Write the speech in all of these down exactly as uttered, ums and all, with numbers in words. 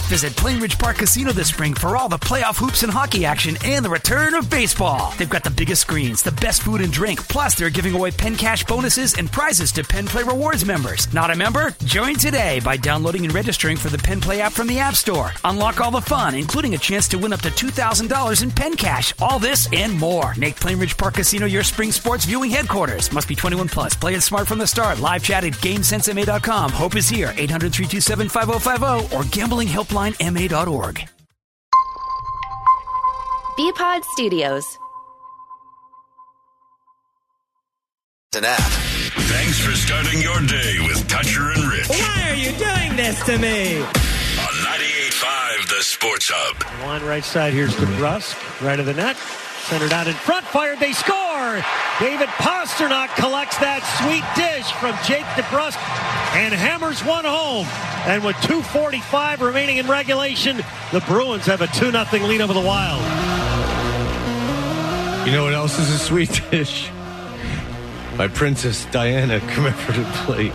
Visit Plainridge Park Casino this spring for all the playoff hoops and hockey action and the return of baseball. They've got the biggest screens, the best food and drink, plus they're giving away Penn Cash bonuses and prizes to Penn Play Rewards members. Not a member? Join today by downloading and registering for the Penn Play app from the App Store. Unlock all the fun, including a chance to win up to two thousand dollars in Penn Cash. All this and more. Make Plainridge Park Casino your spring sports viewing headquarters. Must be twenty-one plus. Play it smart from the start. Live chat at GameSense M A dot com. Hope is here. eight hundred, three two seven, five oh five oh or gambling helpline M A dot org. B-Pod Studios. An app. Thanks for starting your day with Toucher and Rich. Why are you doing this to me? On ninety-eight point five, the Sports Hub. One right side, here's DeBrusk, right of the net. Centered out in front, fired, they score! David Pasternak collects that sweet dish from Jake DeBrusk and hammers one home. And with two forty-five remaining in regulation, the Bruins have a two nothing lead over the Wild. You know what else is a sweet dish? My Princess Diana commemorative plate.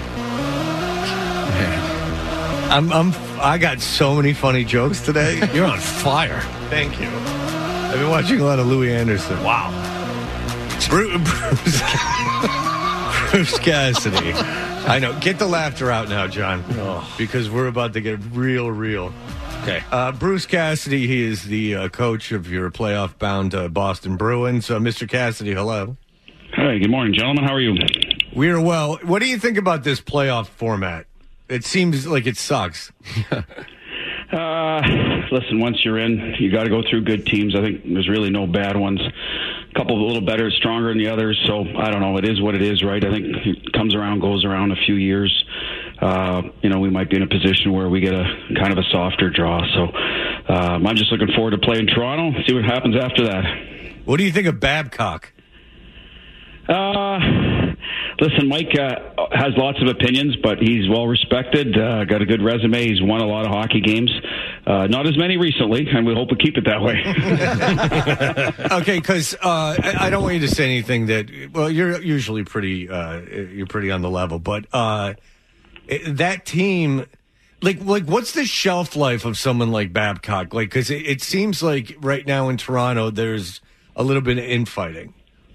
Man. I'm, I'm, I got so many funny jokes today. You're on fire. Thank you. I've been watching a lot of Louis Anderson. Wow. Bruce, Bruce, Bruce Cassidy. I know. Get the laughter out now, John, oh. because we're about to get real, real. Okay. Uh, Bruce Cassidy, he is the uh, coach of your playoff-bound uh, Boston Bruins. Uh, Mister Cassidy, hello. Hi, good morning, gentlemen. How are you? We are well. What do you think about this playoff format? It seems like it sucks. uh, listen, once you're in, you got to go through good teams. I think there's really no bad ones. A couple a little better, stronger than the others. So, I don't know. It is what it is, right? I think it comes around, goes around a few years. Uh, you know, we might be in a position where we get a kind of a softer draw. So, um, I'm just looking forward to playing Toronto, see what happens after that. What do you think of Babcock? Uh, listen, Mike uh, has lots of opinions, but he's well respected, uh, got a good resume. He's won a lot of hockey games. Uh, not as many recently, and we hope we keep it that way. Okay, because uh, I, I don't want you to say anything that, well, you're usually pretty, uh, you're pretty on the level, but uh, that team, like, like, what's the shelf life of someone like Babcock? Like, because it, it seems like right now in Toronto, there's a little bit of infighting.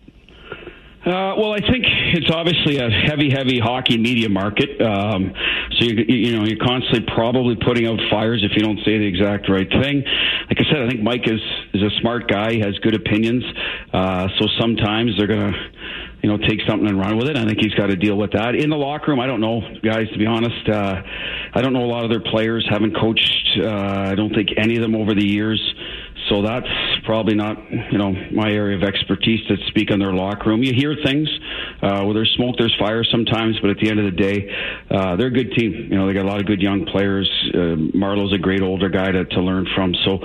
Uh, well, I think it's obviously a heavy, heavy hockey media market. Um, so, you, you know, you're constantly probably putting out fires if you don't say the exact right thing. Like I said, I think Mike is, is a smart guy. He has good opinions. Uh, so sometimes they're going to, you know, take something and run with it. I think he's got to deal with that. In the locker room, I don't know, guys, to be honest. Uh, I don't know a lot of their players. Haven't coached, uh, I don't think any of them over the years. So that's probably not, you know, my area of expertise to speak on their locker room. You hear things. Uh, where there's smoke, there's fire sometimes, but at the end of the day, uh, they're a good team. You know, they got a lot of good young players. Uh, Marlowe's a great older guy to, to learn from. So,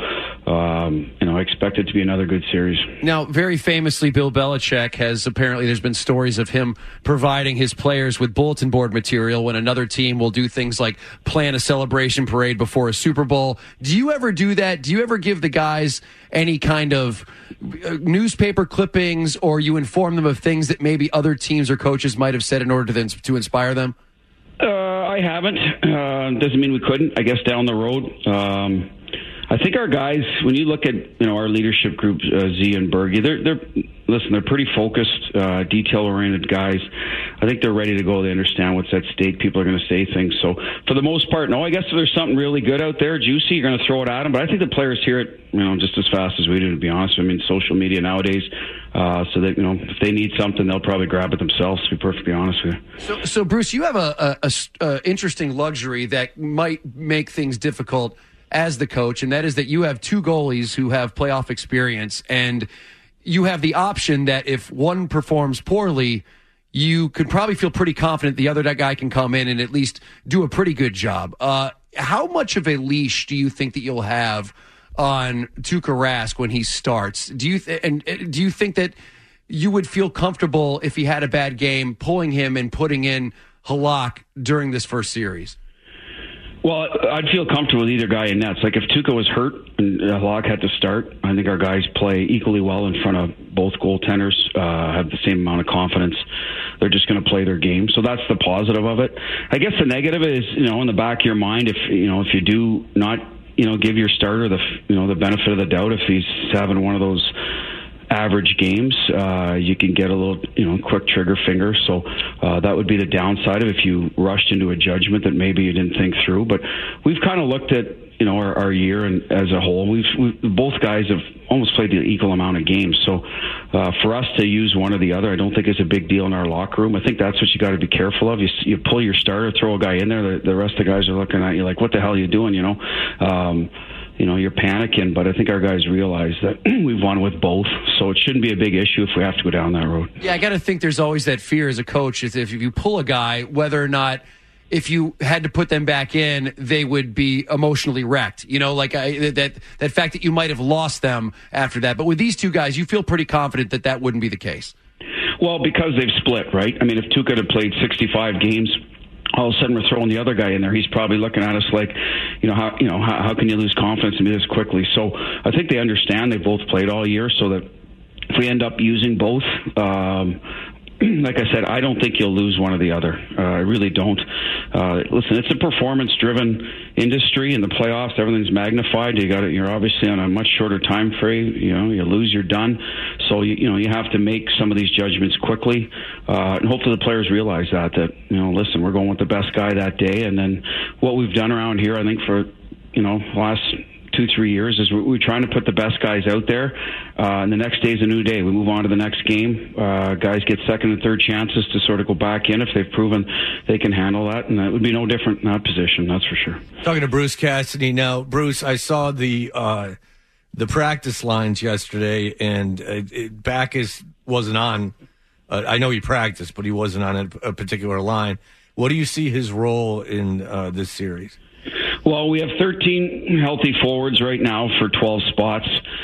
um, you know, I expect it to be another good series. Now, very famously, Bill Belichick has apparently, there's been stories of him providing his players with bulletin board material when another team will do things like plan a celebration parade before a Super Bowl. Do you ever do that? Do you ever give the guys any kind of newspaper clippings, or you inform them of things that maybe other teams or coaches might have said in order to then to inspire them? Uh, I haven't. Uh, doesn't mean we couldn't. I guess down the road. Um, I think our guys, when you look at you know our leadership group, uh, Z and Bergie, they're they're listen. They're pretty focused, uh, detail oriented guys. I think they're ready to go. They understand what's at stake. People are going to say things. So for the most part, no. I guess if there's something really good out there, juicy, you're going to throw it at them. But I think the players hear it, you know, just as fast as we do. To be honest, I mean, social media nowadays, uh, so that you know if they need something, they'll probably grab it themselves. To be perfectly honest with you. So, so Bruce, you have a, a, a, a interesting luxury that might make things difficult as the coach, and that is that you have two goalies who have playoff experience, and you have the option that if one performs poorly, you could probably feel pretty confident the other guy can come in and at least do a pretty good job. Uh, how much of a leash do you think that you'll have on Tuukka Rask when he starts? Do you th- and uh, do you think that you would feel comfortable if he had a bad game pulling him and putting in Halak during this first series? Well, I'd feel comfortable with either guy in nets. Like if Tuukka was hurt and Halak had to start, I think our guys play equally well in front of both goaltenders, uh, have the same amount of confidence. they're just going to play their game. So that's the positive of it. I guess the negative is, you know, in the back of your mind, if you know if you do not, you know, give your starter the you know the benefit of the doubt, if he's having one of those average games, uh, you can get a little, you know, quick trigger finger. So uh, that would be the downside of if you rushed into a judgment that maybe you didn't think through. But we've kind of looked at, you know, our, our year and as a whole. We've, we've both guys have almost played the equal amount of games. So uh, for us to use one or the other, I don't think is a big deal in our locker room. I think that's what you got to be careful of. You, you pull your starter, throw a guy in there, the, the rest of the guys are looking at you like, what the hell are you doing? You know. Um, You know, you're panicking, but I think our guys realize that we've won with both, so it shouldn't be a big issue if we have to go down that road. Yeah, I got to think there's always that fear as a coach is if you pull a guy, whether or not if you had to put them back in, they would be emotionally wrecked. You know, like I, that that fact that you might have lost them after that. But with these two guys, you feel pretty confident that that wouldn't be the case. Well, because they've split, right? I mean, if Tuukka had played sixty-five games, all of a sudden we're throwing the other guy in there. He's probably looking at us like, you know, how you know how, how can you lose confidence in me this quickly? So I think they understand. They both played all year, so that if we end up using both, um, like I said, I don't think you'll lose one or the other. Uh, I really don't. Uh, listen, it's a performance-driven industry. In the playoffs, everything's magnified. You got it. You're obviously on a much shorter time frame. You know, you lose, you're done. So you, you know, you have to make some of these judgments quickly, uh, and hopefully the players realize that. That you know, listen, we're going with the best guy that day, and then what we've done around here, I think for you know last two, three years is we're, we're trying to put the best guys out there, uh, and the next day is a new day. We move on to the next game. Uh, guys get second and third chances to sort of go back in if they've proven they can handle that, and that would be no different in that position, that's for sure. Talking to Bruce Cassidy now. Bruce, I saw the uh, the practice lines yesterday, and uh, it, Backes wasn't on. Uh, I know he practiced, but he wasn't on a, a particular line. What do you see his role in uh, this series? Well, we have thirteen healthy forwards right now for twelve spots.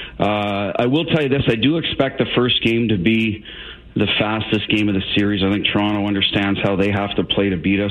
Uh, I will tell you this, I do expect the first game to be the fastest game of the series. I think Toronto understands how they have to play to beat us,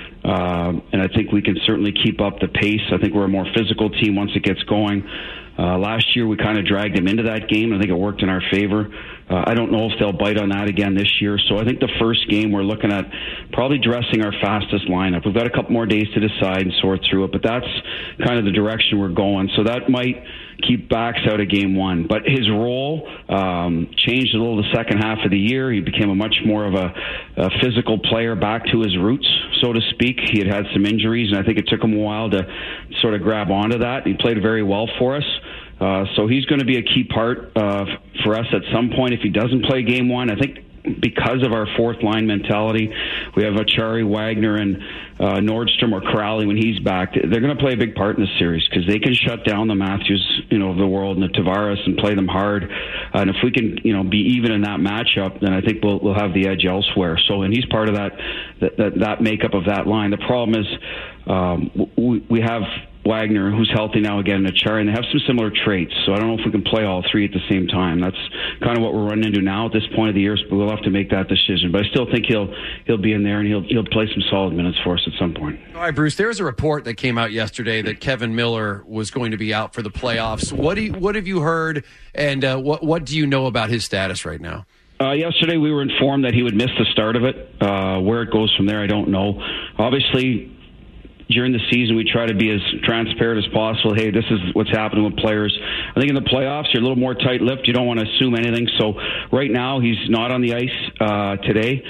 uh, and I think we can certainly keep up the pace. I think we're a more physical team once it gets going. Uh, last year, we kind of dragged them into that game, and I think it worked in our favor. Uh, I don't know if they'll bite on that again this year. So I think the first game, we're looking at probably dressing our fastest lineup. We've got a couple more days to decide and sort through it, but that's kind of the direction we're going. So that might keep Backes out of game one. But his role um, changed a little the second half of the year. He became a much more of a, a physical player, back to his roots, so to speak. He had had some injuries, and I think it took him a while to sort of grab onto that. He played very well for us. Uh, so he's going to be a key part uh, for us at some point if he doesn't play game one. I think because of our fourth line mentality, we have Achari, Wagner, and uh, Nordstrom or Crowley when he's back. They're going to play a big part in this series because they can shut down the Matthews, you know, of the world and the Tavares and play them hard. Uh, and if we can, you know, be even in that matchup, then I think we'll we'll have the edge elsewhere. So, and he's part of that that that, that makeup of that line. The problem is um, we, we have Wagner, who's healthy now again, and Achari, and they have some similar traits. So I don't know if we can play all three at the same time. That's kind of what we're running into now at this point of the year, but we'll have to make that decision. But I still think he'll he'll be in there, and he'll he'll play some solid minutes for us at some point. All right, Bruce, there was a report that came out yesterday that Kevin Miller was going to be out for the playoffs. What do you, what have you heard, and uh, what what do you know about his status right now? Uh, yesterday we were informed that he would miss the start of it. Uh, where it goes from there, I don't know. Obviously, during the season, we try to be as transparent as possible. Hey, this is what's happening with players. I think in the playoffs, you're a little more tight-lipped. You don't want to assume anything. So right now, he's not on the ice uh, today.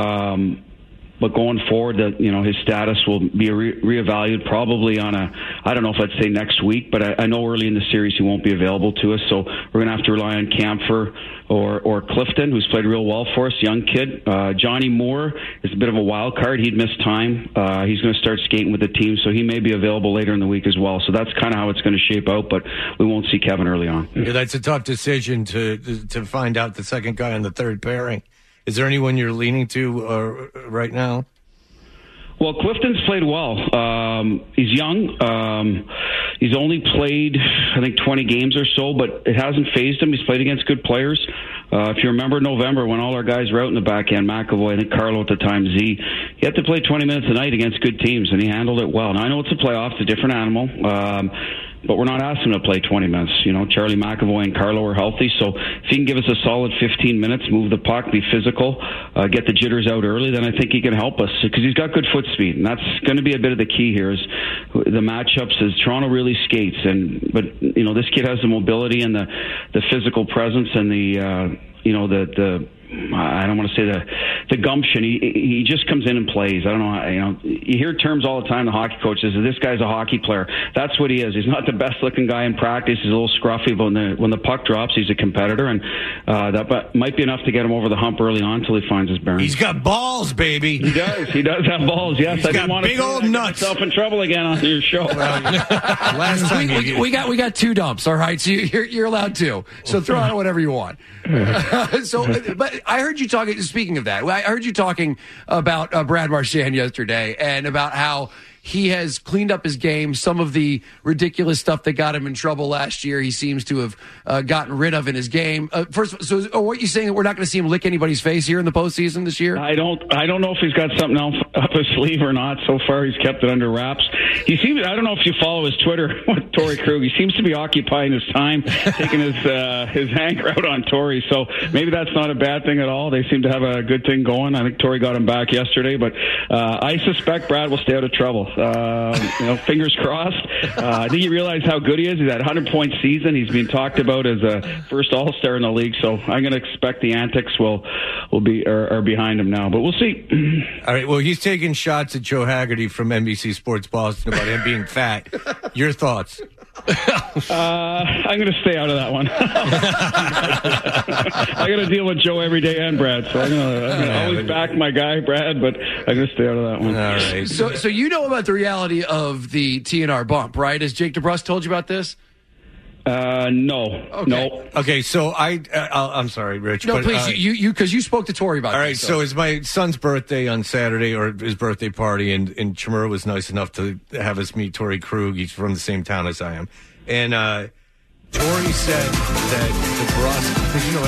Um, but going forward, the, you know, his status will be re- reevaluated probably on a, I don't know if I'd say next week, but I, I know early in the series he won't be available to us. So we're going to have to rely on Kampfer or or Clifton, who's played real well for us, young kid. Uh, Johnny Moore is a bit of a wild card. He'd missed time. Uh, he's going to start skating with the team, so he may be available later in the week as well. So that's kind of how it's going to shape out, but we won't see Kevin early on. Yeah, that's a tough decision to to find out the second guy on the third pairing. Is there anyone you're leaning to uh, right now? Well, Clifton's played well. Um, he's young. Um, he's only played, I think, twenty games or so, but it hasn't fazed him. He's played against good players. Uh, if you remember November when all our guys were out in the back end, McAvoy, I think Carlo at the time, Z, he had to play twenty minutes a night against good teams, and he handled it well. Now, I know it's a playoff. It's a different animal. Um, but we're not asking him to play twenty minutes. You know, Charlie McAvoy and Carlo are healthy, so if he can give us a solid fifteen minutes, move the puck, be physical, uh, get the jitters out early, then I think he can help us because he's got good foot speed, and that's going to be a bit of the key here. Is the matchups is Toronto really skates, and but you know this kid has the mobility and the the physical presence and the uh, you know the the. I don't want to say the the gumption. He he just comes in and plays. I don't know. You know, you hear terms all the time. The hockey coaches, this guy's a hockey player. That's what he is. He's not the best looking guy in practice. He's a little scruffy, but when the when the puck drops, he's a competitor, and uh, that might be enough to get him over the hump early on until he finds his bearings. He's got balls, baby. He does. He does have balls. Yes, He's I didn't got want big to old nuts. Myself in trouble again on your show. Last time we, we, we got we got two dumps. All right, so you're you're allowed two. So throw out whatever you want. so, but I heard you talking. Speaking of that, I heard you talking about uh, Brad Marchand yesterday and about how he has cleaned up his game. Some of the ridiculous stuff that got him in trouble last year, he seems to have uh, gotten rid of in his game. Uh, first, so are what you saying that we're not going to see him lick anybody's face here in the postseason this year? I don't. I don't know if he's got something else up his sleeve or not. So far, he's kept it under wraps. He seems. I don't know if you follow his Twitter with Torrey Krug. He seems to be occupying his time, taking his uh, his anger out on Torrey. So maybe that's not a bad thing at all. They seem to have a good thing going. I think Torrey got him back yesterday, but uh, I suspect Brad will stay out of trouble. Uh, you know, fingers crossed. Uh, I think he realized how good he is. He's had a hundred-point season. He's been talked about as a first All-Star in the league. So I'm going to expect the antics will will be are, are behind him now. But we'll see. All right. Well, he's taking shots at Joe Haggerty from N B C Sports Boston about him being fat. Your thoughts? uh, I'm going to stay out of that one. I got to deal with Joe every day and Brad, so I'm going to always back my guy, Brad, but I'm going to stay out of that one. All right. So, so you know about the reality of the T N R bump, right? Has Jake DeBrusk told you about this? Uh, no, okay. no. Okay, so I, uh, I'm sorry, Rich. No, but, please, uh, you, you, because you spoke to Torrey about. All right, this, so. so it's my son's birthday on Saturday, or his birthday party, and and Chimera was nice enough to have us meet Torrey Krug. He's from the same town as I am, and uh, Torrey said that DeBrusk, because you know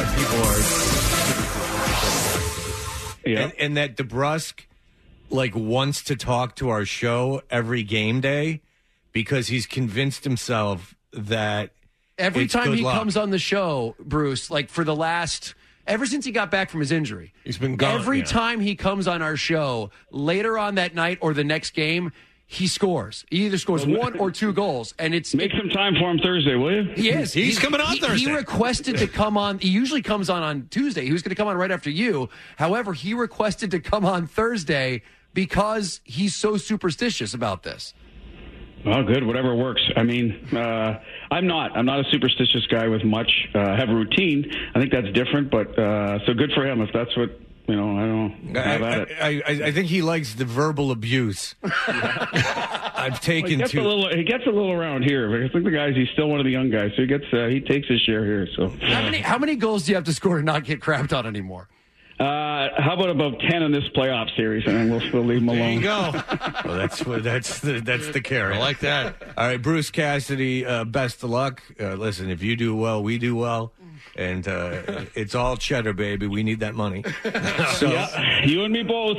what people are, yeah, and, and that DeBrusk like wants to talk to our show every game day because he's convinced himself that. Every it's time he luck. comes on the show, Bruce, like for the last, ever since he got back from his injury, he's been gone. Every yeah. time he comes on our show, later on that night or the next game, he scores. He either scores one or two goals, and it's make some time for him Thursday, will you? He is. He's, he's coming on he, Thursday. He requested to come on. He usually comes on on Tuesday. He was going to come on right after you. However, he requested to come on Thursday because he's so superstitious about this. Oh, good. Whatever works. I mean, uh, I'm not. I'm not a superstitious guy with much. Uh, I have a routine. I think that's different, but uh, so good for him if that's what, you know, I don't know. Have at it. I, I, I think he likes the verbal abuse. I've taken well, he gets to. A little, he gets a little around here. I think the guys, he's still one of the young guys, so he gets, uh, he takes his share here. So how many, how many goals do you have to score to not get crapped on anymore? Uh, how about about ten in this playoff series, and then we'll still leave him alone. There you go. Well, that's that's the that's the carry. I like that. All right, Bruce Cassidy, uh, best of luck. Uh, listen, if you do well, we do well, and uh, it's all cheddar, baby. We need that money. So, yeah, you and me both.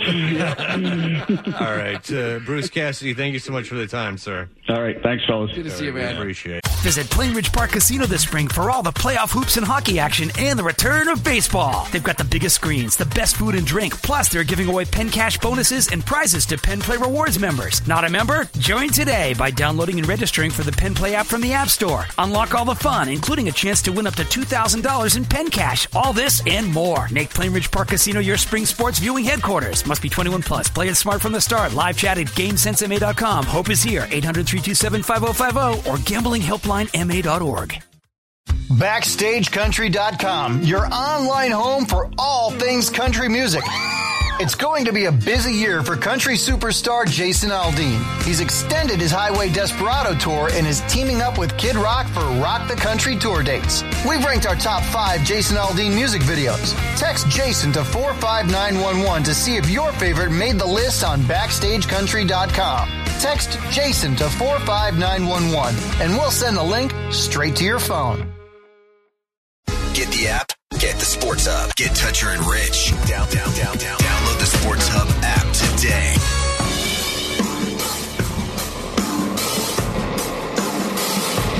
All right, uh, Bruce Cassidy, thank you so much for the time, sir. All right, thanks, fellas. Good to see you, man. Appreciate it. Visit Plainridge Park Casino this spring for all the playoff hoops and hockey action and the return of baseball. They've got the biggest screens, the best food and drink, plus they're giving away Penn Cash bonuses and prizes to Penn Play Rewards members. Not a member? Join today by downloading and registering for the Penn Play app from the App Store. Unlock all the fun, including a chance to win up to two thousand dollars in Penn Cash. All this and more. Make Plainridge Park Casino your spring sports viewing headquarters. Must be twenty-one plus. Play it smart from the start. Live chat at game sense m a dot com. Hope is here. eight hundred, three two seven, five oh five oh or gambling helpline m a dot org. Backstage Country dot com, your online home for all things country music. It's going to be a busy year for country superstar Jason Aldean. He's extended his Highway Desperado tour and is teaming up with Kid Rock for Rock the Country tour dates. We've ranked our top five Jason Aldean music videos. Text Jason to four five nine one one to see if your favorite made the list on Backstage Country dot com. Text Jason to four five nine one one and we'll send the link straight to your phone. Get the app, get the Sports Hub, get Toucher and Rich. Down, down, down, down. Download the Sports Hub app today.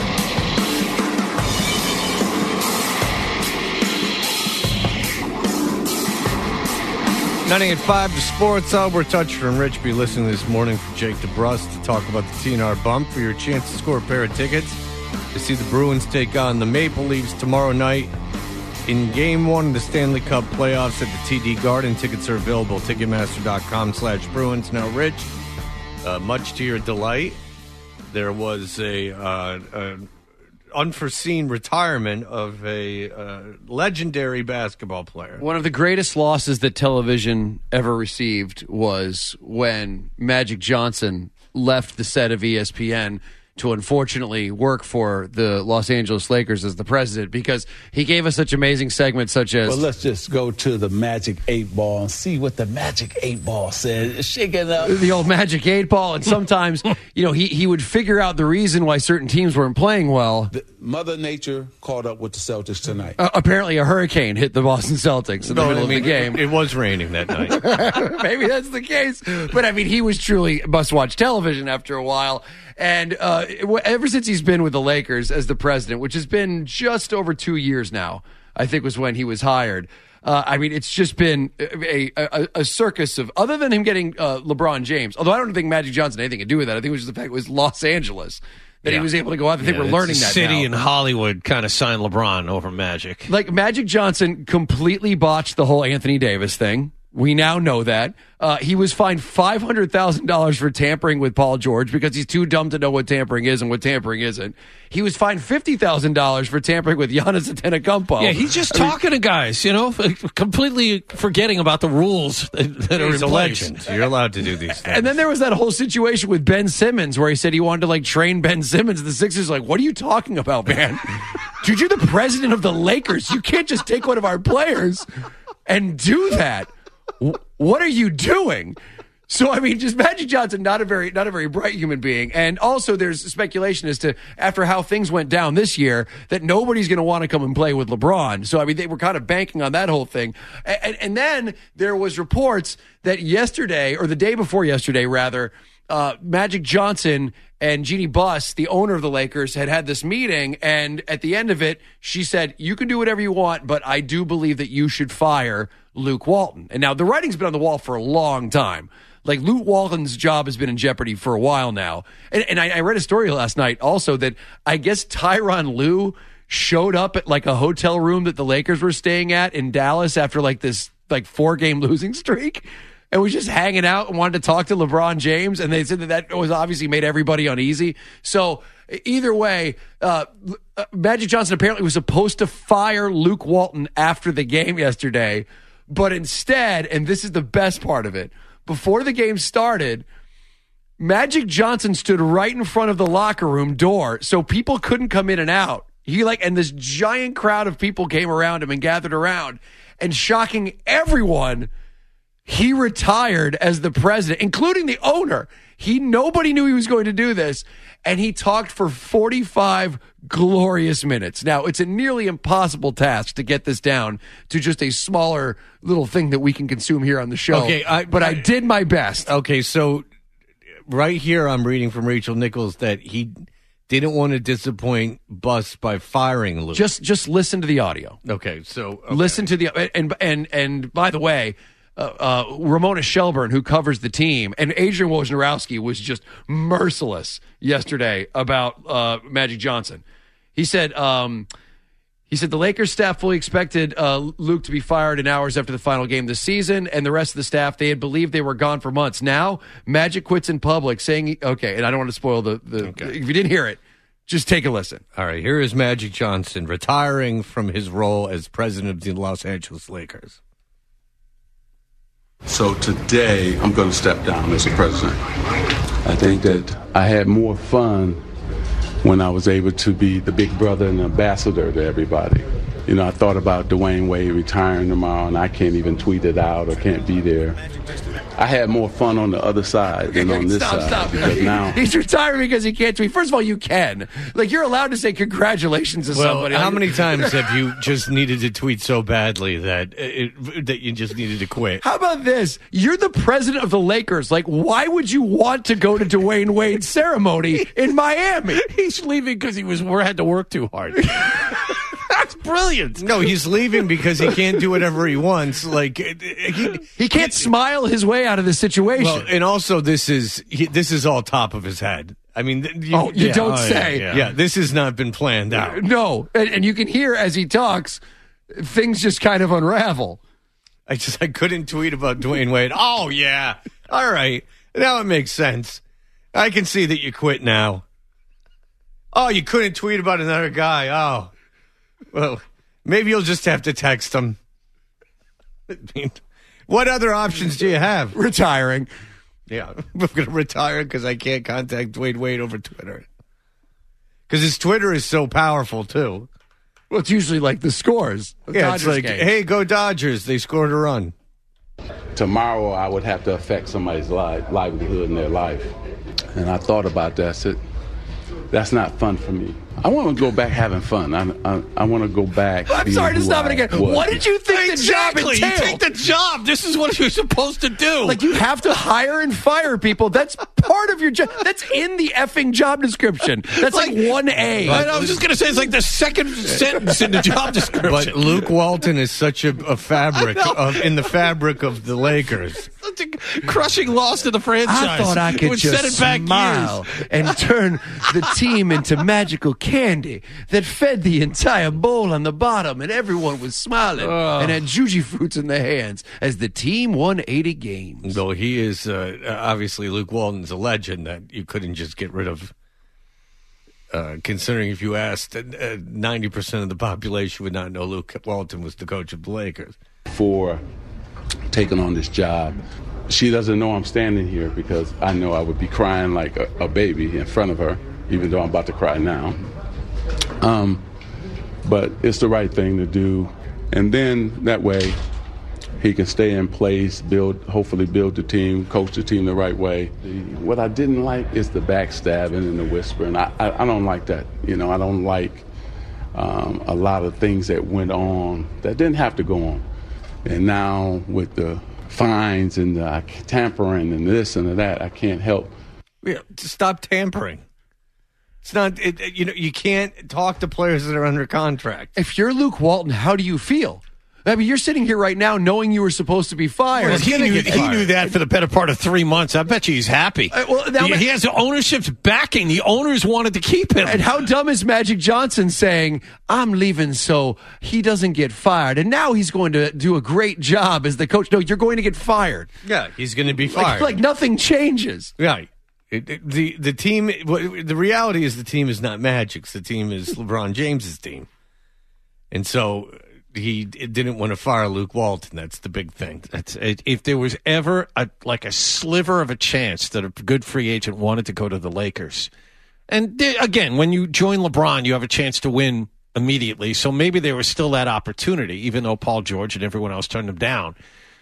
ninety-eight point five, the Sports Hub. We're Toucher and Rich. Be listening this morning for Jake DeBrus to talk about the T N R bump for your chance to score a pair of tickets to see the Bruins take on the Maple Leafs tomorrow night in Game one of the Stanley Cup playoffs at the T D Garden. Tickets are available at Ticketmaster.com slash Bruins. Now, Rich, uh, much to your delight, there was a... Uh, a unforeseen retirement of a uh, legendary basketball player. One of the greatest losses that television ever received was when Magic Johnson left the set of E S P N to unfortunately work for the Los Angeles Lakers as the president, because he gave us such amazing segments such as... Well, let's just go to the Magic eight Ball and see what the Magic eight Ball said. Shake it up. The old Magic eight Ball. And sometimes, you know, he, he would figure out the reason why certain teams weren't playing well. The Mother Nature caught up with the Celtics tonight. Uh, apparently a hurricane hit the Boston Celtics in the no, middle I mean, of the game. It, it was raining that night. Maybe that's the case. But, I mean, he was truly must-watch television after a while. And uh, ever since he's been with the Lakers as the president, which has been just over two years now, I think was when he was hired. Uh, I mean, it's just been a, a, a circus of, other than him getting uh, LeBron James, although I don't think Magic Johnson had anything to do with that. I think it was just the fact it was Los Angeles that yeah. he was able to go out. I think yeah, we're learning that city now. in Hollywood kind of signed LeBron over Magic. Like, Magic Johnson completely botched the whole Anthony Davis thing. We now know that. Uh, he was fined five hundred thousand dollars for tampering with Paul George because he's too dumb to know what tampering is and what tampering isn't. He was fined fifty thousand dollars for tampering with Giannis Antetokounmpo. Yeah, he's just I talking mean, to guys, you know, completely forgetting about the rules that, that are in a place. Legend. You're allowed to do these things. And then there was that whole situation with Ben Simmons where he said he wanted to, like, train Ben Simmons. The Sixers like, what are you talking about, man? Dude, you're the president of the Lakers. You can't just take one of our players and do that. What are you doing? So, I mean, just Magic Johnson, not a very, not a very bright human being. And also there's speculation as to, after how things went down this year, that nobody's going to want to come and play with LeBron. So, I mean, they were kind of banking on that whole thing. And, and then there was reports that yesterday, or the day before yesterday, rather, uh, Magic Johnson and Jeannie Buss, the owner of the Lakers, had had this meeting. And at the end of it, she said, you can do whatever you want, but I do believe that you should fire Luke Walton. And now the writing's been on the wall for a long time. Like, Luke Walton's job has been in jeopardy for a while now. And, and I, I read a story last night also that I guess Tyronn Lue showed up at like a hotel room that the Lakers were staying at in Dallas after like this like four game losing streak, and was just hanging out and wanted to talk to LeBron James. And they said that that was obviously made everybody uneasy. So either way, uh, Magic Johnson apparently was supposed to fire Luke Walton after the game yesterday. But instead, and this is the best part of it, before the game started, Magic Johnson stood right in front of the locker room door so people couldn't come in and out. He like, and this giant crowd of people came around him and gathered around, and shocking everyone, he retired as the president, including the owner. He, nobody knew he was going to do this, and he talked for forty-five glorious minutes. Now, it's a nearly impossible task to get this down to just a smaller little thing that we can consume here on the show. Okay, I, but I, I did my best. Okay, so right here I'm reading from Rachel Nichols that he didn't want to disappoint Buss by firing Luke. Just just listen to the audio. Okay, so okay. Listen to the and and and by the way, uh, uh, Ramona Shelburne, who covers the team, and Adrian Wojnarowski was just merciless yesterday about uh, Magic Johnson. He said, um, he said the Lakers staff fully expected uh, Luke to be fired in hours after the final game this season, and the rest of the staff, they had believed they were gone for months. Now, Magic quits in public, saying, he, okay, and I don't want to spoil the, the okay. If you didn't hear it, just take a listen. All right, here is Magic Johnson retiring from his role as president of the Los Angeles Lakers. So today, I'm going to step down as a president. I think that I had more fun when I was able to be the big brother and ambassador to everybody. You know, I thought about Dwayne Wade retiring tomorrow, and I can't even tweet it out or can't be there. I had more fun on the other side than on this stop, side. Stop, because now he's retiring because he can't tweet. First of all, you can. Like, you're allowed to say congratulations to well, somebody. How many times have you just needed to tweet so badly that it, that you just needed to quit? How about this? You're the president of the Lakers. Like, why would you want to go to Dwayne Wade's ceremony in Miami? He's leaving because he was had to work too hard. That's brilliant. No, he's leaving because he can't do whatever he wants. Like he, he can't he, smile his way out of the situation. Well, and also this is he, this is all top of his head. I mean, you, oh, you yeah, don't oh, say. Yeah, yeah. yeah, this has not been planned out. No, and, and you can hear as he talks, things just kind of unravel. I just I couldn't tweet about Dwayne Wade. Oh yeah, all right, now it makes sense. I can see that you quit now. Oh, you couldn't tweet about another guy. Oh, well, maybe you'll just have to text him. I mean, what other options do you have? Retiring. Yeah, I'm going to retire because I can't contact Dwayne Wade over Twitter. Because his Twitter is so powerful, too. Well, it's usually like the scores. The yeah, Dodgers it's like, game. Hey, go Dodgers. They scored a run. Tomorrow I would have to affect somebody's li- livelihood in their life. And I thought about that. I said, that's not fun for me. I want to go back having fun. I I, I want to go back. I'm sorry to stop it again. Was. What did you think exactly. the job entailed? You take the job. This is what you're supposed to do. Like, you have to hire and fire people. That's part of your job. That's in the effing job description. That's like, like one A. Right, I was just going to say it's like the second sentence in the job description. But Luke Walton is such a, a fabric of, in the fabric of the Lakers. Such a crushing loss to the franchise. I thought I could just set it back smile years. And turn the team into magical candy that fed the entire bowl on the bottom, and everyone was smiling oh. and had juji fruits in their hands as the team won eighty games. Though he is uh, obviously Luke Walton's a legend that you couldn't just get rid of. Uh, considering if you asked, uh, ninety percent of the population would not know Luke Walton was the coach of the Lakers. For taking on this job, she doesn't know I'm standing here because I know I would be crying like a, a baby in front of her, even though I'm about to cry now. Um, but it's the right thing to do. And then that way he can stay in place, build, hopefully build the team, coach the team the right way. What I didn't like is the backstabbing and the whispering. I, I, I don't like that. You know, I don't like um, a lot of things that went on that didn't have to go on. And now with the fines and the tampering and this and that, I can't help. Yeah, stop tampering. It's not, it, you know, you can't talk to players that are under contract. If you're Luke Walton, how do you feel? I mean, you're sitting here right now knowing you were supposed to be fired. Well, he, knew, he knew that for the better part of three months. I bet you he's happy. Uh, well, he, he has the ownership's backing. The owners wanted to keep him. And how dumb is Magic Johnson saying, I'm leaving so he doesn't get fired. And now he's going to do a great job as the coach. No, you're going to get fired. Yeah, he's going to be fired. Like, like nothing changes. Yeah. It, it, the the team, the reality is the team is not Magic's. The team is LeBron James's team. And so he didn't want to fire Luke Walton. That's the big thing. That's it. If there was ever a, like a sliver of a chance that a good free agent wanted to go to the Lakers. And there, again, when you join LeBron, you have a chance to win immediately. So maybe there was still that opportunity, even though Paul George and everyone else turned him down.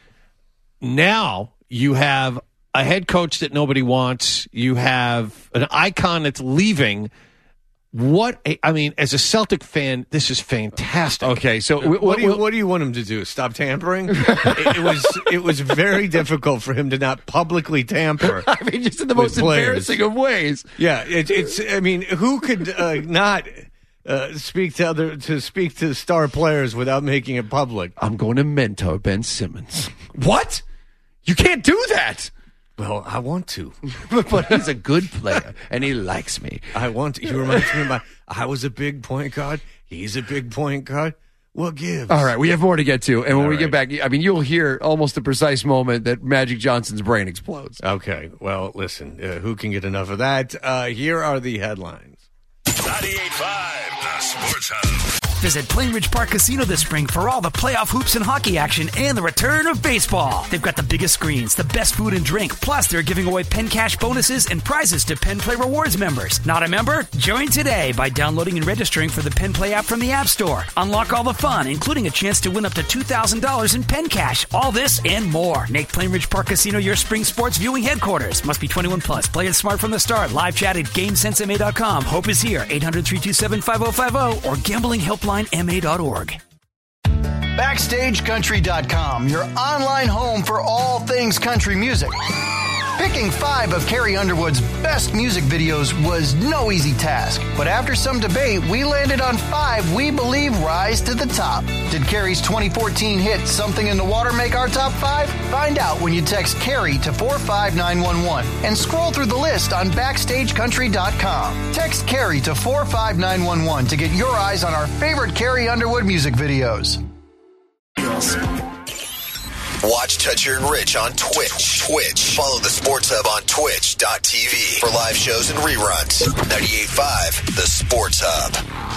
Now you have a head coach that nobody wants. You have an icon that's leaving. What a, I mean, as a Celtic fan, this is fantastic. Okay, so what, what, do you, what do you want him to do? Stop tampering? it, it was it was very difficult for him to not publicly tamper. I mean, just in the most players. embarrassing of ways. Yeah, it, it's. I mean, who could uh, not uh, speak to other to speak to star players without making it public? I'm going to mentor Ben Simmons. What? You can't do that. Well, I want to. But he's a good player, and he likes me. I want to. He reminds me of my, I was a big point guard. He's a big point guard. What gives? All right, we have more to get to. And when All we right. get back, I mean, you'll hear almost the precise moment that Magic Johnson's brain explodes. Okay, well, listen, uh, who can get enough of that? Uh, here are the headlines. ninety-eight point five, the Sports Hub. Visit Plainridge Park Casino this spring for all the playoff hoops and hockey action and the return of baseball. They've got the biggest screens, the best food and drink, plus they're giving away Penn Cash bonuses and prizes to Penn Play Rewards members. Not a member? Join today by downloading and registering for the Penn Play app from the App Store. Unlock all the fun, including a chance to win up to two thousand dollars in Penn Cash. All this and more. Make Plainridge Park Casino your spring sports viewing headquarters. Must be twenty-one plus. Play it smart from the start. Live chat at game sense m a dot com. Hope is here. eight hundred, three two seven, five oh five oh or gambling helpline m a dot org. Backstage Country dot com, your online home for all things country music. Picking five of Carrie Underwood's best music videos was no easy task, but after some debate, we landed on five we believe rise to the top. Did Carrie's twenty fourteen hit Something in the Water make our top five? Find out when you text Carrie to four five nine one one and scroll through the list on backstage country dot com. Text Carrie to four five nine one one to get your eyes on our favorite Carrie Underwood music videos. Watch Toucher and Rich on Twitch. Twitch. Follow the Sports Hub on twitch dot t v for live shows and reruns. ninety-eight point five, the Sports Hub.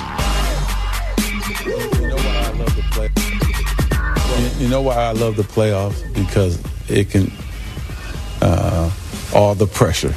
You know why I love the play? You know why I love the playoffs? Because it can, uh, all the pressure.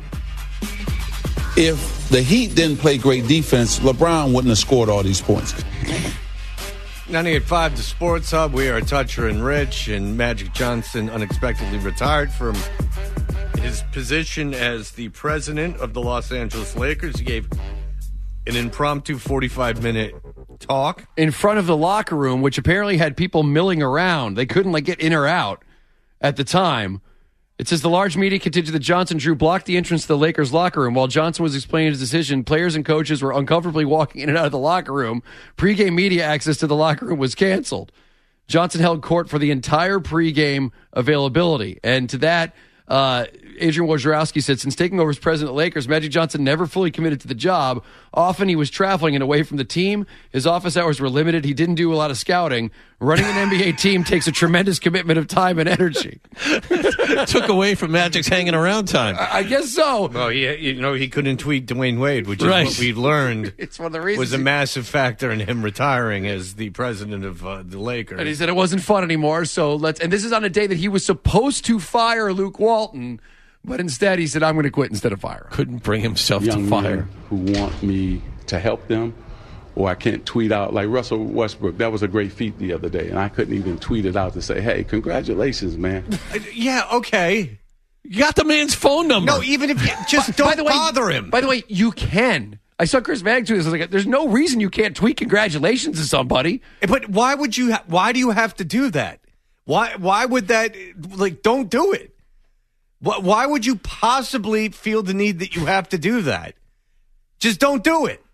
If the Heat didn't play great defense, LeBron wouldn't have scored all these points. ninety-eight point five, the Sports Hub. We are Toucher and Rich, and Magic Johnson unexpectedly retired from his position as the president of the Los Angeles Lakers. He gave an impromptu forty-five minute talk in front of the locker room, which apparently had people milling around. They couldn't like get in or out at the time. It says the large media contingent that Johnson drew blocked the entrance to the Lakers locker room. While Johnson was explaining his decision, players and coaches were uncomfortably walking in and out of the locker room. Pre-game media access to the locker room was canceled. Johnson held court for the entire pre-game availability. And to that, uh, Adrian Wojnarowski said, since taking over as president of the Lakers, Magic Johnson never fully committed to the job. Often he was traveling and away from the team. His office hours were limited. He didn't do a lot of scouting. Running an N B A team takes a tremendous commitment of time and energy. Took away from Magic's hanging around time. I, I guess so. Well, he, you know, he couldn't tweet Dwayne Wade, which is right. what we learned it's one of the reasons was a he... massive factor in him retiring as the president of uh, the Lakers. And he said it wasn't fun anymore, so let's... And this is on a day that he was supposed to fire Luke Walton, but instead he said, I'm going to quit instead of fire. Couldn't bring himself Young to fire. men who want me to help them, or I can't tweet out like Russell Westbrook. That was a great feat the other day, and I couldn't even tweet it out to say, hey, congratulations, man. Yeah, okay. You got the man's phone number. No, even if you just By- don't by the way- bother him. By the way, you can. I saw Chris Mag tweet this. I was like, there's no reason you can't tweet congratulations to somebody. But why would you? Ha- why do you have to do that? Why? Why would that? Like, don't do it. Why, why would you possibly feel the need that you have to do that? Just don't do it.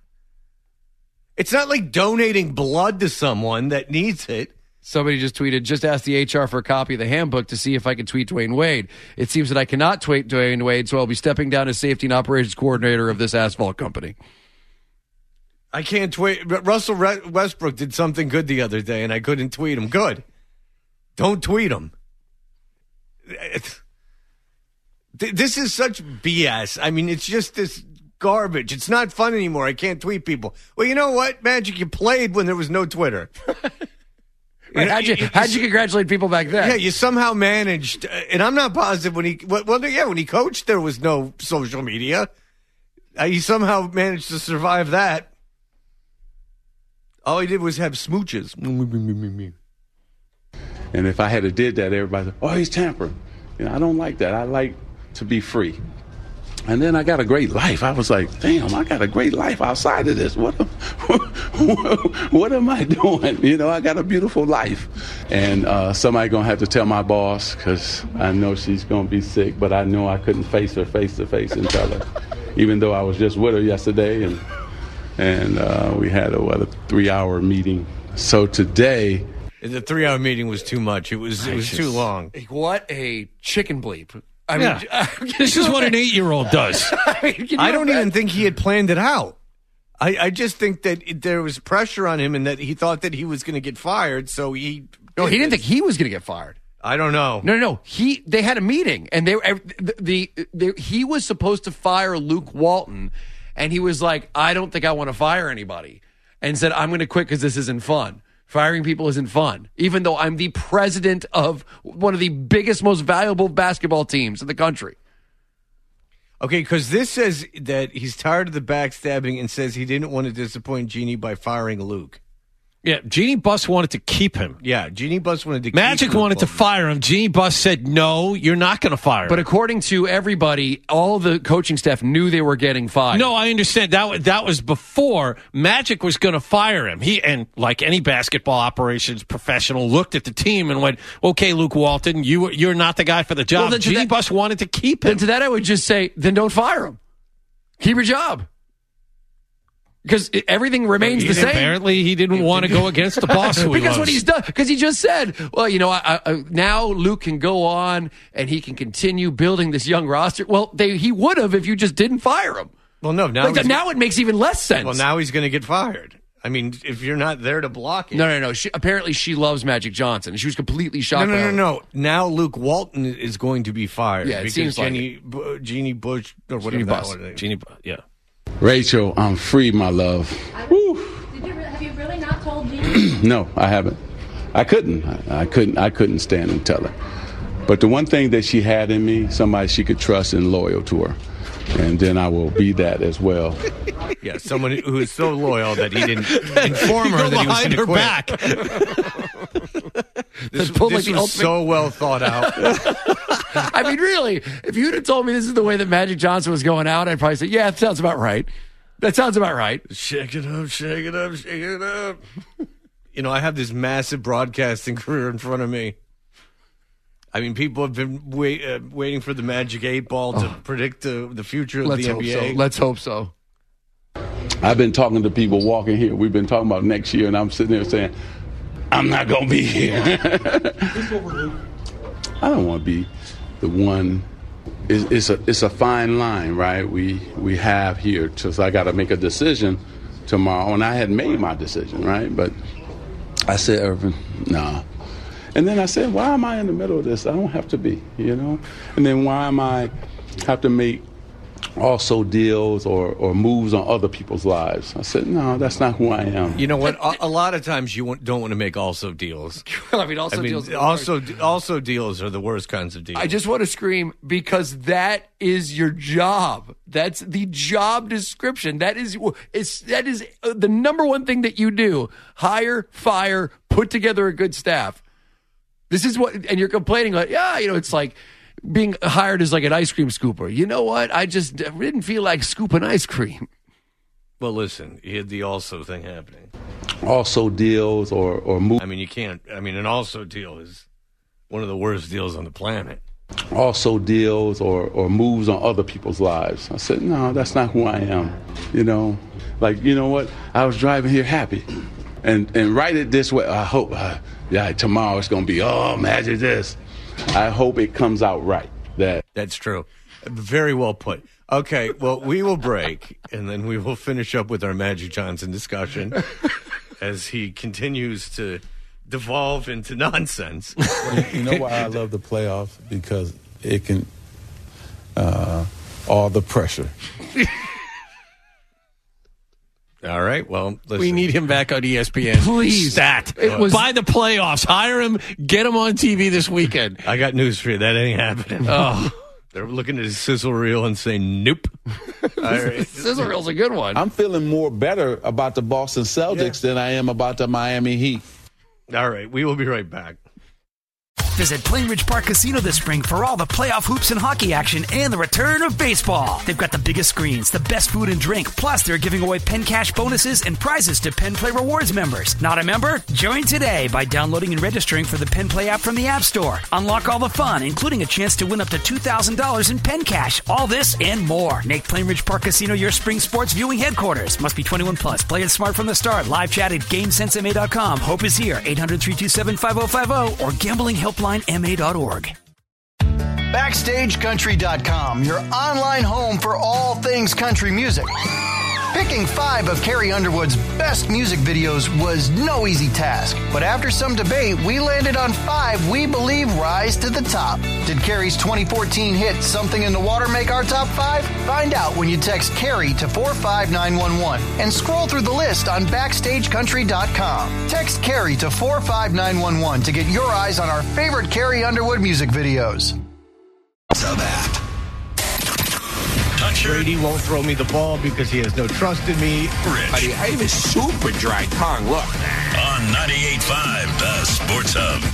It's not like donating blood to someone that needs it. Somebody just tweeted, just ask the H R for a copy of the handbook to see if I can tweet Dwayne Wade. It seems that I cannot tweet Dwayne Wade, so I'll be stepping down as safety and operations coordinator of this asphalt company. I can't tweet. Russell Westbrook did something good the other day, and I couldn't tweet him. Good. Don't tweet him. This is such B S. I mean, it's just this garbage. It's not fun anymore. I can't tweet people. Well, you know what, Magic? You played when there was no Twitter. Right, how'd you, how'd you congratulate people back then? Yeah, you somehow managed, and I'm not positive when he, well, yeah, when he coached, there was no social media. Uh, he somehow managed to survive that. All he did was have smooches. And if I had have did that, everybody said, oh, he's tampering. You know, I don't like that. I like to be free. And then I got a great life. I was like, damn, I got a great life outside of this. What, what am I doing? You know, I got a beautiful life. And uh, somebody going to have to tell my boss, because I know she's going to be sick, but I know I couldn't face her face to face and tell her, even though I was just with her yesterday. And and uh, we had a, what, a three-hour meeting. So today... The three-hour meeting was too much. It was it was just, too long. What a chicken bleep. I yeah. mean, this is what an eight-year-old does. I, mean, I don't even think he had planned it out. I, I just think that it, there was pressure on him and that he thought that he was going to get fired, so he... No, he didn't think he was going to get fired. I don't know. No, no, no. He, they had a meeting, and they, the, the, the he was supposed to fire Luke Walton, and he was like, I don't think I want to fire anybody, and said, I'm going to quit because this isn't fun. Firing people isn't fun, even though I'm the president of one of the biggest, most valuable basketball teams in the country. Okay, because this says that he's tired of the backstabbing and says he didn't want to disappoint Jeannie by firing Luke. Yeah, Jeannie Buss wanted to keep him. Yeah, Jeannie Buss wanted to keep Magic him. wanted to fire him. Jeannie Buss said, no, you're not going to fire him. But according to everybody, all the coaching staff knew they were getting fired. No, I understand. That, wa- that was before Magic was going to fire him. He, and like any basketball operations professional, looked at the team and went, okay, Luke Walton, you, you're not the guy for the job. Well, then to Jeannie that- Buss wanted to keep him. Then to that, I would just say, then don't fire him. Keep your job. Because everything remains He- the same. Apparently, he didn't want to go against the boss. Who he because loves. what he's done, because he just said, well, you know, I, I, now Luke can go on and he can continue building this young roster. Well, they, he would have if you just didn't fire him. Well, no, now Like, he's- now it makes even less sense. Well, now he's going to get fired. I mean, if you're not there to block it. No, no, no. She, apparently, she loves Magic Johnson. She was completely shocked. No, no, by no, all- no. Now Luke Walton is going to be fired. Yeah, it because seems like Jeannie, Bu- Jeannie Bush or whatever Jeannie that Buss. was. Jeannie Buss, yeah. Rachel, I'm free, my love. Woo. Did you, have you really not told Jeannie? No, I haven't. I couldn't. I, I couldn't. I couldn't stand and tell her. But the one thing that she had in me, somebody she could trust and loyal to her, and then I will be that as well. Yeah, someone who is so loyal that he didn't inform her that he was going to quit. back. This, pulled this like the was ultimate- so well thought out. I mean, really, if you'd have told me this is the way that Magic Johnson was going out, I'd probably say, yeah, that sounds about right. That sounds about right. Shake it up, shake it up, shake it up. You know, I have this massive broadcasting career in front of me. I mean, people have been wait, uh, waiting for the Magic eight Ball to Oh. predict uh, the future of Let's the hope N B A. so. Let's hope so. I've been talking to people walking here. We've been talking about next year, and I'm sitting there saying, I'm not going to be here. I don't want to be the one. It's, it's a it's a fine line, right? We we have here. So I got to make a decision tomorrow, and I had made my decision, right? But I said, Irvin, nah. And then I said, why am I in the middle of this? I don't have to be, you know? And then why am I have to make also deals or, or moves on other people's lives? I said, no, that's not who I am. You know what? A, a lot of times you want, don't want to make also deals. I mean, also I mean, deals. are the also worst. also deals are the worst kinds of deals. I just want to scream because that is your job. That's the job description. That is it's that is the number one thing that you do. Hire, fire, put together a good staff. This is what, and you're complaining like, yeah, you know, it's like being hired as like an ice cream scooper. You know what? I just didn't feel like scooping ice cream. Well, listen, you had the also thing happening. Also deals or, or moves. I mean, you can't. I mean, an also deal is one of the worst deals on the planet. Also deals or, or moves on other people's lives. I said, no, that's not who I am. You know, like, you know what? I was driving here happy. And and write it this way. I hope, uh, yeah, tomorrow it's going to be, oh, imagine this. I hope it comes out right. That That's true. Very well put. Okay, well, we will break, and then we will finish up with our Magic Johnson discussion as he continues to devolve into nonsense. You know why I love the playoffs? Because it can, uh, all the pressure. All right, well, listen. We need him back on E S P N. Please. Stat. It was- By the playoffs. Hire him. Get him on T V this weekend. I got news for you. That ain't happening. Oh. They're looking at his sizzle reel and saying, nope. All right. Sizzle reel's a good one. I'm feeling more better about the Boston Celtics than I am about the Miami Heat. All right, we will be right back. Visit Plainridge Park Casino this spring for all the playoff hoops and hockey action and the return of baseball. They've got the biggest screens, the best food and drink, plus they're giving away Penn Cash bonuses and prizes to Penn Play Rewards members. Not a member? Join today by downloading and registering for the Penn Play app from the App Store. Unlock all the fun, including a chance to win up to two thousand dollars in Penn Cash. All this and more. Make Plainridge Park Casino your spring sports viewing headquarters. Must be twenty-one plus. Play it smart from the start. Live chat at game sense M A dot com. Hope is here. eight hundred, three two seven, five oh five oh or gambling helpline M A dot org. Backstage Country dot com, your online home for all things country music. Picking five of Carrie Underwood's best music videos was no easy task, but after some debate, we landed on five we believe rise to the top. Did Carrie's twenty fourteen hit Something in the Water make our top five? Find out when you text Carrie to four five nine one one and scroll through the list on Backstage Country dot com. Text Carrie to four five nine one one to get your eyes on our favorite Carrie Underwood music videos. Sub app. Touch Brady won't throw me the ball because he has no trust in me. Rich. I have a super dry tongue. Look. On ninety-eight point five, the Sports Hub.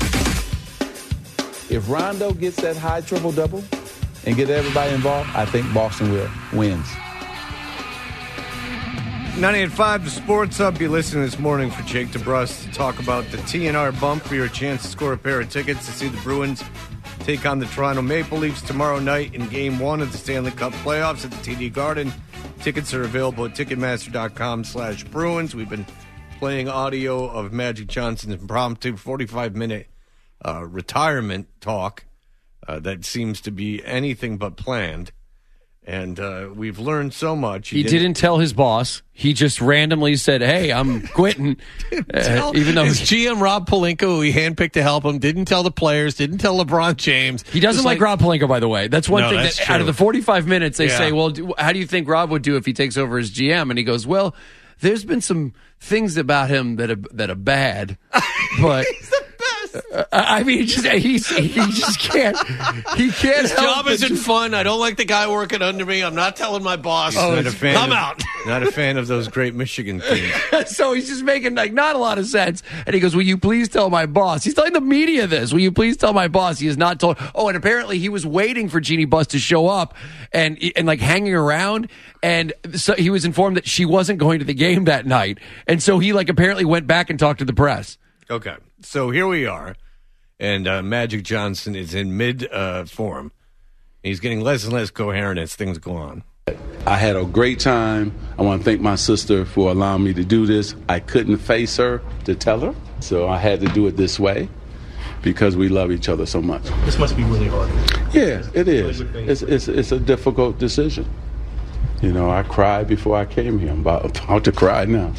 If Rondo gets that high triple-double and get everybody involved, I think Boston will wins. ninety-eight point five, the Sports Hub. You're listening this morning for Jake DeBrus to talk about the T N R bump for your chance to score a pair of tickets to see the Bruins take on the Toronto Maple Leafs tomorrow night in Game one of the Stanley Cup playoffs at the T D Garden. Tickets are available at Ticketmaster.com slash Bruins. We've been playing audio of Magic Johnson's impromptu forty-five minute uh, retirement talk uh, that seems to be anything but planned. And uh, we've learned so much. He, he didn't, didn't tell his boss. He just randomly said, hey, I'm quitting. uh, even though his G M, Rob Pelinka, who he handpicked to help him, didn't tell the players, didn't tell LeBron James. He doesn't like, like Rob Pelinka, by the way. That's one no, thing that's that true. out of the forty-five minutes, they yeah. say, well, do, how do you think Rob would do if he takes over as G M? And he goes, well, there's been some things about him that are, that are bad, but... Uh, I mean, he just, he's, he just can't. He can't. His help job it. isn't fun. I don't like the guy working under me. I'm not telling my boss. Oh, not a fan I'm of, out. Not a fan of those great Michigan teams. So he's just making like not a lot of sense. And he goes, "Will you please tell my boss?" He's telling the media this. Will you please tell my boss? He has not told. Oh, and apparently he was waiting for Jeannie Buss to show up and and like hanging around. And so he was informed that she wasn't going to the game that night. And so he like apparently went back and talked to the press. Okay, so here we are. And uh, Magic Johnson is in mid uh, form. He's getting less and less coherent as things go on. I had a great time. I want to thank my sister for allowing me to do this. I couldn't face her to tell her, so I had to do it this way because we love each other so much. This must be really hard. Yeah, it is. It's, it's, it's a difficult decision. You know, I cried before I came here. I'm about, about to cry now.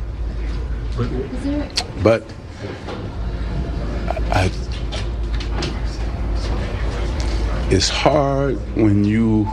But I... I It's hard when you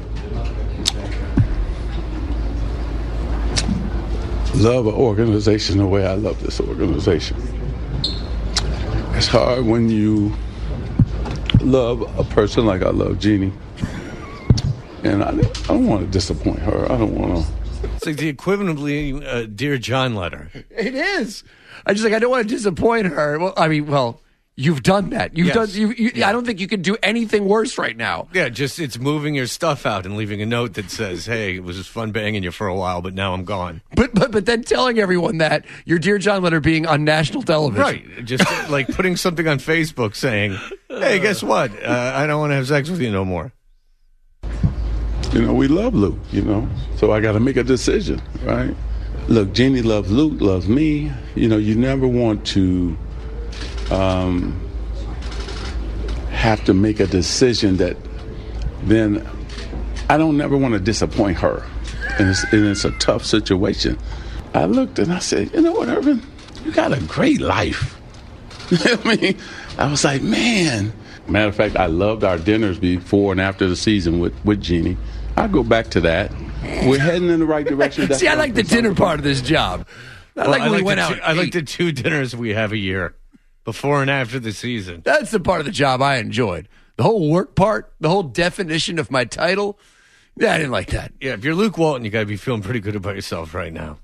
love an organization the way I love this organization. It's hard when you love a person like I love Jeannie. And I, I don't want to disappoint her. I don't want to. It's like the equivalently uh, Dear John letter. It is. I just like, I don't want to disappoint her. Well, I mean, well. You've done that. You've yes. done. You, you, yeah. I don't think you could do anything worse right now. Yeah, just it's moving your stuff out and leaving a note that says, "Hey, it was just fun banging you for a while, but now I'm gone." But but but then telling everyone that your Dear John letter being on national television, right? Just like putting something on Facebook saying, "Hey, guess what? Uh, I don't want to have sex with you no more." You know, we love Luke. You know, so I got to make a decision, right? Look, Jeannie loves Luke, loves me. You know, you never want to. Um, have to make a decision that then I don't never want to disappoint her. And it's, and it's a tough situation. I looked and I said, you know what, Irvin? You got a great life. You know what I mean? I was like, man. Matter of fact, I loved our dinners before and after the season with, with Jeannie. I go back to that. We're heading in the right direction. See, I like the dinner part of this job. I well, like when I like we went the out. Two, I like the two dinners we have a year. Before and after the season. That's the part of the job I enjoyed. The whole work part, the whole definition of my title. Yeah, I didn't like that. Yeah, if you're Luke Walton, you got to be feeling pretty good about yourself right now.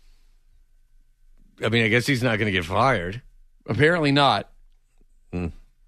I mean, I guess he's not going to get fired. Apparently not. Hmm.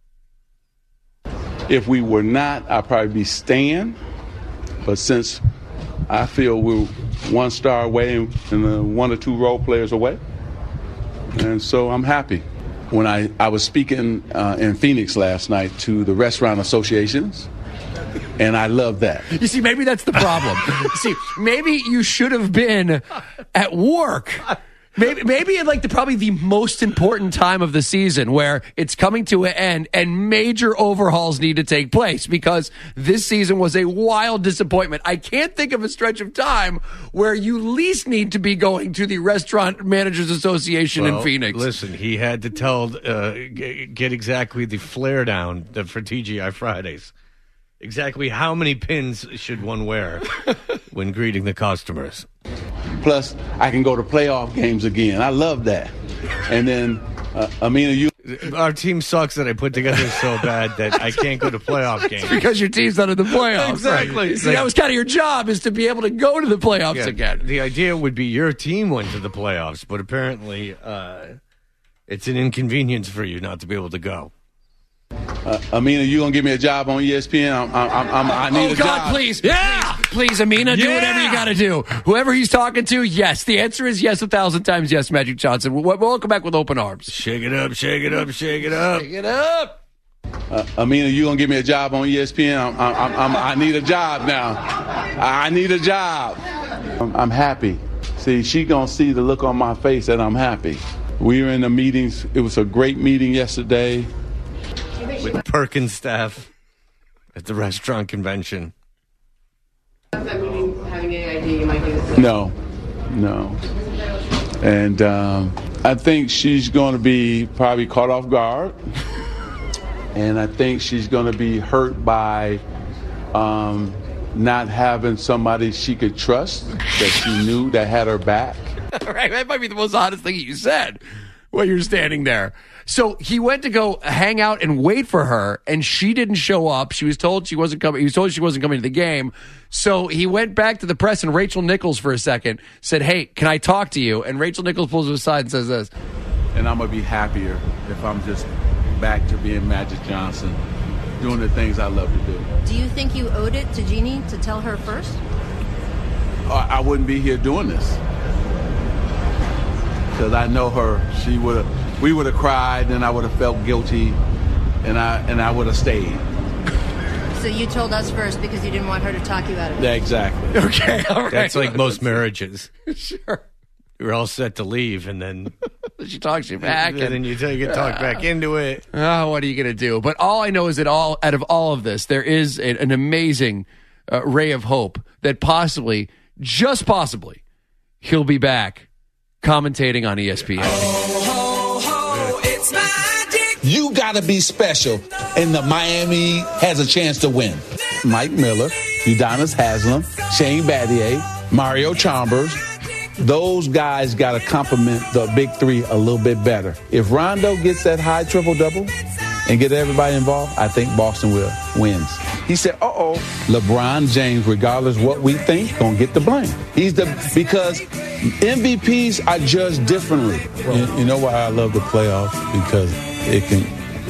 If we were not, I'd probably be staying. But since I feel we're one star away and uh, one or two role players away, and so I'm happy. When I, I was speaking uh, in Phoenix last night to the restaurant associations, and I love that. You see, maybe that's the problem. See, maybe you should have been at work. Maybe, maybe at like the probably the most important time of the season where it's coming to an end and major overhauls need to take place because this season was a wild disappointment. I can't think of a stretch of time where you least need to be going to the Restaurant Managers Association well, in Phoenix. Listen, he had to tell, uh, get exactly the flare down for T G I Fridays. Exactly how many pins should one wear when greeting the customers? Plus, I can go to playoff games again. I love that. And then, uh, Amina, you... Our team sucks that I put together so bad that I can't go to playoff games. It's because your team's not in the playoffs. Exactly. Right? See, that was kind of your job, is to be able to go to the playoffs Yeah, again. The idea would be your team went to the playoffs, but apparently uh, it's an inconvenience for you not to be able to go. Uh, Amina, you gonna give me a job on E S P N? I'm, I'm, I'm, I need oh, a God, job. please. Yeah. Please, please, Amina, do Yeah. whatever you got to do. Whoever he's talking to, yes. The answer is yes a thousand times yes, Magic Johnson. We'll, we'll come back with open arms. Shake it up, shake it up, shake it up. Shake it up. Uh, Amina, you gonna give me a job on E S P N? I'm, I'm, I'm, I need a job now. I need a job. I'm, I'm happy. See, she gonna see the look on my face that I'm happy. We were in the meetings. It was a great meeting yesterday. With Perkins staff at the restaurant convention. Does that mean having any idea you might do this? No, no. And um, I think she's going to be probably caught off guard. And I think she's going to be hurt by um, not having somebody she could trust, that she knew that had her back. Right, that might be the most honest thing you said while you're standing there. So he went to go hang out and wait for her, and she didn't show up. She was told she wasn't coming. He was told she wasn't coming to the game. So he went back to the press, and Rachel Nichols for a second said, "Hey, can I talk to you?" And Rachel Nichols pulls her aside and says this. And I'm going to be happier if I'm just back to being Magic Johnson, doing the things I love to do. Do you think you owed it to Jeannie to tell her first? I, I wouldn't be here doing this. Because I know her. She would have. We would have cried, and I would have felt guilty, and I and I would have stayed. So you told us first because you didn't want her to talk you out of it. Yeah, exactly. Okay, all right. That's like most marriages. Sure. You're all set to leave, and then she talks you back, and then you get talked back into it. Oh, what are you going to do? But all I know is that all out of all of this, there is a, an amazing uh, ray of hope that possibly, just possibly, he'll be back commentating on E S P N. You got to be special, and the Miami has a chance to win. Mike Miller, Udonis Haslem, Shane Battier, Mario Chalmers, those guys got to complement the big three a little bit better. If Rondo gets that high triple-double and get everybody involved, I think Boston will wins. He said, uh-oh, LeBron James, regardless what we think, gonna get the blame. He's the because M V Ps are judged differently. You, you know why I love the playoffs? Because it can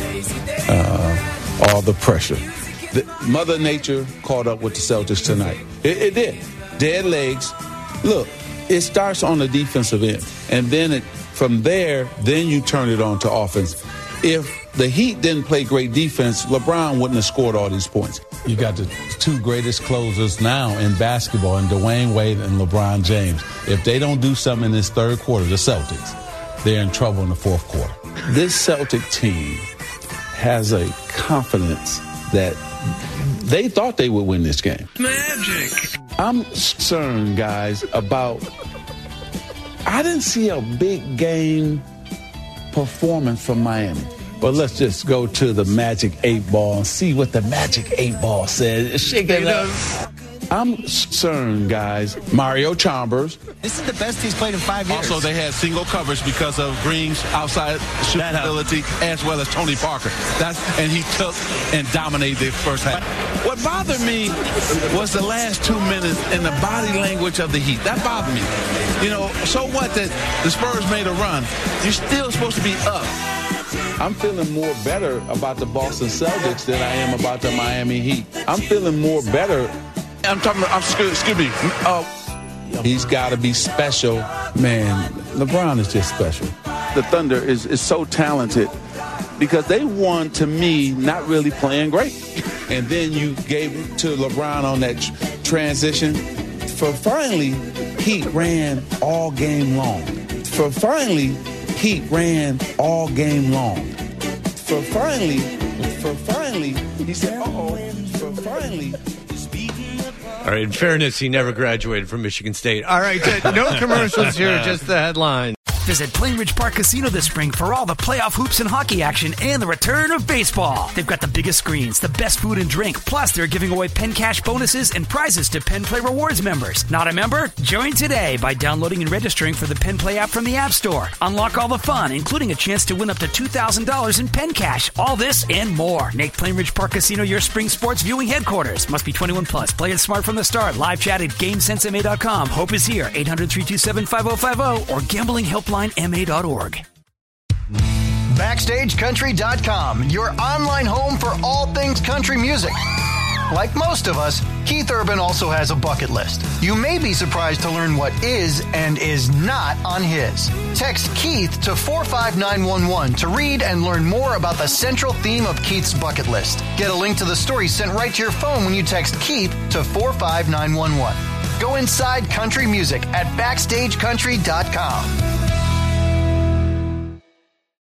uh, all the pressure. The, Mother Nature caught up with the Celtics tonight. It, it did. Dead legs. Look, it starts on the defensive end, and then it, from there, then you turn it on to offense. If the Heat didn't play great defense, LeBron wouldn't have scored all these points. You got the two greatest closers now in basketball, and Dwayne Wade and LeBron James. If they don't do something in this third quarter, the Celtics, they're in trouble in the fourth quarter. This Celtic team has a confidence that they thought they would win this game. Magic. I'm concerned, guys, about I didn't see a big game performance from Miami. But let's just go to the Magic eight Ball and see what the Magic eight Ball says. Shake it up. I'm concerned, guys. Mario Chalmers. This is the best he's played in five years. Also, they had single coverage because of Green's outside shooting ability, as well as Tony Parker. That's and he took and dominated the first half. What bothered me was the last two minutes and the body language of the Heat. That bothered me. You know, so what that the Spurs made a run? You're still supposed to be up. I'm feeling more better about the Boston Celtics than I am about the Miami Heat. I'm feeling more better. I'm talking about, excuse, excuse me. Uh, He's got to be special. Man, LeBron is just special. The Thunder is, is so talented because they won, to me, not really playing great. And then you gave it to LeBron on that tr- transition. For finally, Heat ran all game long. For finally, Heat ran all game long. For finally, for finally, he said, uh-oh, for finally. All right, in fairness, he never graduated from Michigan State. All right, uh, no commercials here, just the headline. Visit Plain Ridge Park Casino this spring for all the playoff hoops and hockey action and the return of baseball. They've got the biggest screens, the best food and drink, plus they're giving away Penn Cash bonuses and prizes to Penn Play Rewards members. Not a member? Join today by downloading and registering for the Penn Play app from the App Store. Unlock all the fun, including a chance to win up to two thousand dollars in Penn Cash. All this and more. Make Plain Ridge Park Casino your spring sports viewing headquarters. Must be twenty-one plus. Play it smart from the start. Live chat at GameSense M A dot com. Hope is here. eight hundred, three two seven, five oh five oh or gambling helpline M A dot org. Backstage Country dot com, your online home for all things country music. Like most of us, Keith Urban also has a bucket list. You may be surprised to learn what is and is not on his. Text Keith to four five nine one one to read and learn more about the central theme of Keith's bucket list. Get a link to the story sent right to your phone when you text Keith to four five nine one one. Go inside country music at Backstage Country dot com.